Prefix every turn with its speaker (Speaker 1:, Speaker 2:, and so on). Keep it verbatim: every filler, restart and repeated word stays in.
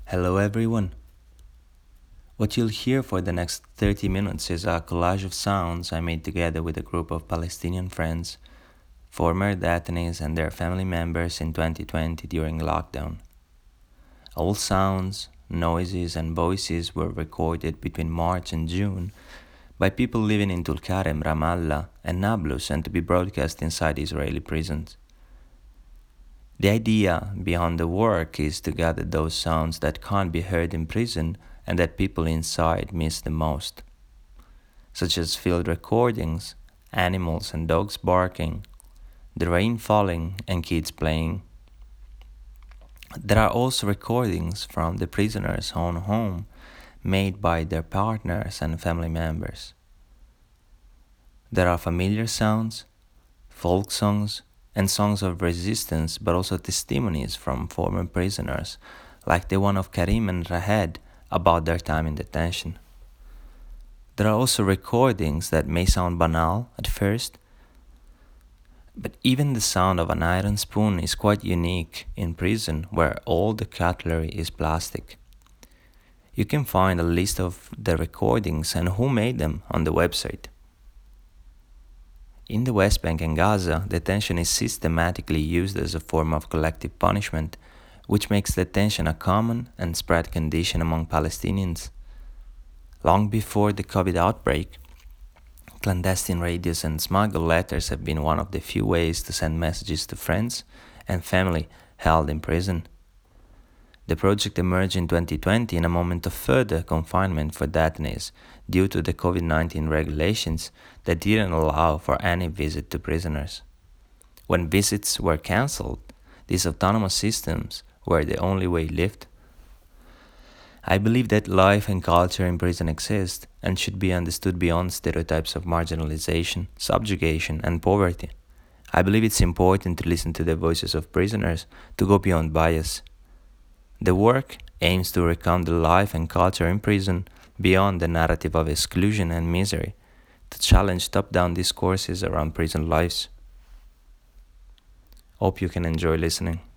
Speaker 1: Hello, everyone. What you'll hear for the next thirty minutes is a collage of sounds I made together with a group of Palestinian friends, former detainees, and their family members in twenty twenty during lockdown. All sounds, noises, and voices were recorded between March and June by people living in Tulkarem, Ramallah, and Nablus and to be broadcast inside Israeli prisons. The idea behind the work is to gather those sounds that can't be heard in prison and that people inside miss the most, such as field recordings, animals and dogs barking, the rain falling, and kids playing. There are also recordings from the prisoners' own home made by their partners and family members. There are familiar sounds, folk songs, and songs of resistance, but also testimonies from former prisoners, like the one of Karim and Rahed about their time in detention. There are also recordings that may sound banal at first, but even the sound of an iron spoon is quite unique in prison, where all the cutlery is plastic. You can find a list of the recordings and who made them on the website. In the West Bank and Gaza, detention is systematically used as a form of collective punishment, which makes detention a common and spread condition among Palestinians. Long before the COVID outbreak, clandestine radios and smuggled letters have been one of the few ways to send messages to friends and family held in prison. The project emerged in twenty twenty in a moment of further confinement for detainees due to the COVID nineteen regulations that didn't allow for any visit to prisoners. When visits were cancelled, these autonomous systems were the only way left. I believe that life and culture in prison exist and should be understood beyond stereotypes of marginalization, subjugation, and poverty. I believe it's important to listen to the voices of prisoners, to go beyond bias. The work aims to recount the life and culture in prison beyond the narrative of exclusion and misery, to challenge top-down discourses around prison lives. Hope you can enjoy listening.